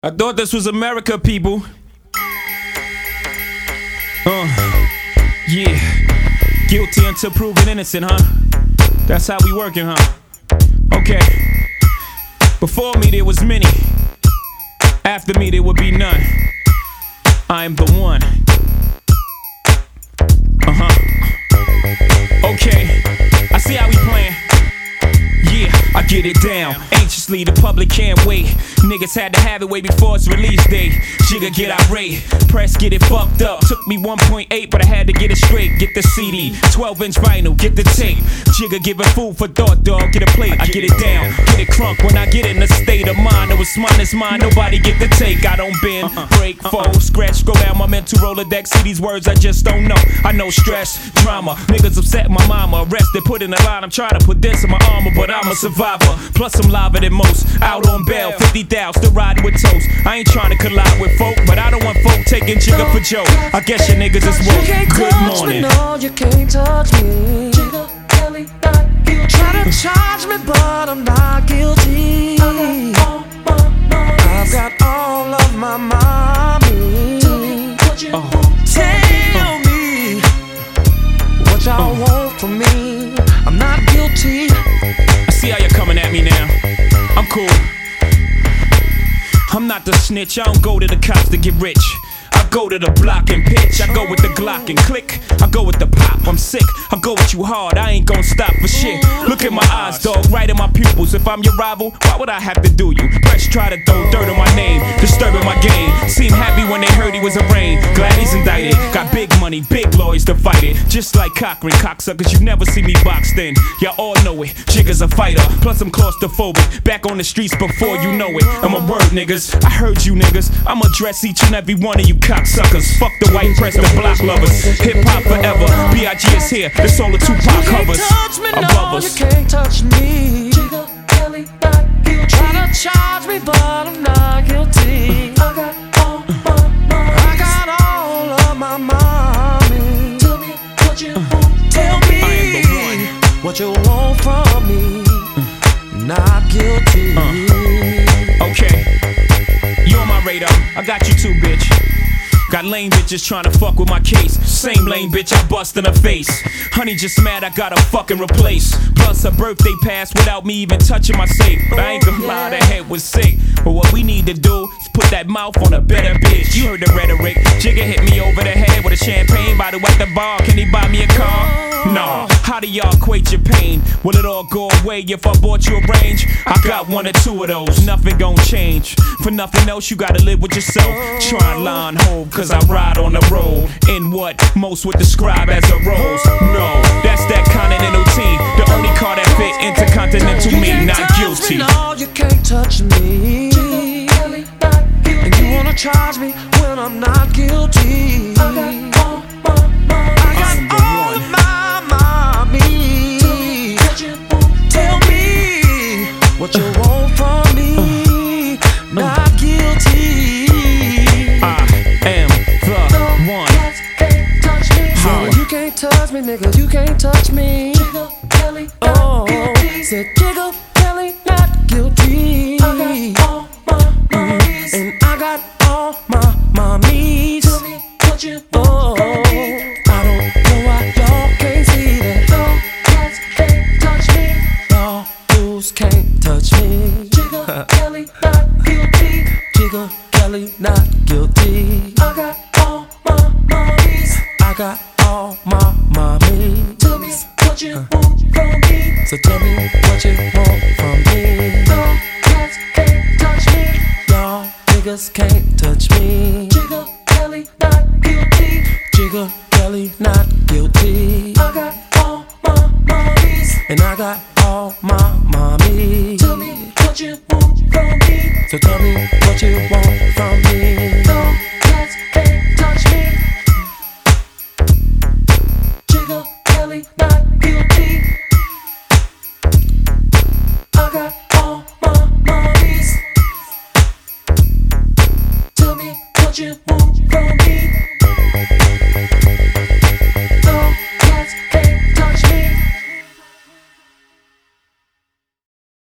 I thought this was America, people. Yeah. Guilty until proven innocent, huh? That's how we working, huh? Okay. Before me there was many. After me there would be none. I am the one. Okay. I see how we playing. Yeah, I get it down. Anxiously, the public can't wait. Niggas had to have it way before its release date. Jigga get irate, press get it fucked up. Took me 1.8, but I had to get it straight. Get the CD, 12-inch vinyl, get the tape. Jigga giving food for thought, dog, get a plate. I get it down, get it crunk when I get in a state of mind. It was mine, it's mine, nobody get the take. I don't bend, break, fold, scratch, scroll down my mental Rolodex. See these words I just don't know. I know stress, drama, niggas upset my mama. Arrested, put in a line, I'm trying to put this in my armor, but I'm a survivor. Plus I'm liver than most. Out on bail, 50,000, still riding with toast. I ain't trying to collide with folk, but I don't want folk taking Jigga for Joe. I guess your niggas is woke. Good morning. No, you can't touch me. Jigga, Kelly, not guilty. Try to charge me, but I'm not guilty. I've got all of my mommy. Tell me what you want. Tell me what y'all want from me. I'm not guilty. I see how you're coming at me now. I'm cool. I'm not the snitch. I don't go to the cops to get rich. I go to the block and pitch. I go with the Glock and click. I go with the pop. I'm sick. I go with you hard. I ain't gon' stop for shit. Look at my eyes, dog, right in my pupils. If I'm your rival, why would I have to do you? Press try to throw dirt on my name, disturbing my game. Seem happy when they heard he was arraigned. Glad he's indicted. Got big money, big lawyers to fight it. Just like Cochran, cocksuckers, you never see me boxed in. Y'all all know it. Jigga's a fighter. Plus I'm claustrophobic. Back on the streets before you know it. I'm a word, niggas. I heard you niggas. I'ma address each and every one of you cocksuckers. Fuck the white press, the block lovers. Hip hop forever. B.I.G. is here. The soul of Tupac covers. Above us. You can't touch me. Jigga, Kelly, not guilty. Try to charge me, but I'm not guilty. I got all of my mommy. Tell me what you want. Tell me what you want from me. Not guilty. Okay. You on my radar. I got you too, bitch. Got lame bitches trying to fuck with my case. Same lame bitch I bust in her face. Honey just mad I gotta fucking replace. Plus her birthday passed without me even touching my safe. But I ain't gonna lie, that head was sick. But what we need to do is put that mouth on a better bitch. You heard the rhetoric. Jigga hit me over the head with a champagne bottle at the bar. Can he buy me a car? No. How do y'all equate your pain? Will it all go away if I bought you a range? I got one or two of those. Nothing gon' change. For nothing else, you gotta live with yourself. Try and line home, cause I ride on the road in what most would describe as a rose. No, that's that continental team. The only car that fit intercontinental me, not guilty. No, you can't touch me. And you wanna charge me when I'm not guilty. I got all of my mommy. Tell me what you want from me. Not guilty. I am the one. You can't touch me, nigga. You can't touch me. Jigga, Kelly, not guilty. Said Jigga, Kelly, not guilty. I got all my mommies. And I got all my mommies. Tell me what you want from me. I don't know why y'all can't see that. Y'all cats can't touch me. Y'all fools can't touch me. Jigga, Kelly, not guilty. Jigga, Kelly, not guilty. I got all my mommies. I got all my mommy. Tell me what you want from me. So tell me what you want from me. Y'all cats can't touch me. Y'all niggas can't touch me. Jigga, Kelly, not guilty. Jigga, Kelly, not guilty. I got all my mommies. And I got all my mommy. Tell me what you want from me. So tell me what you want from me.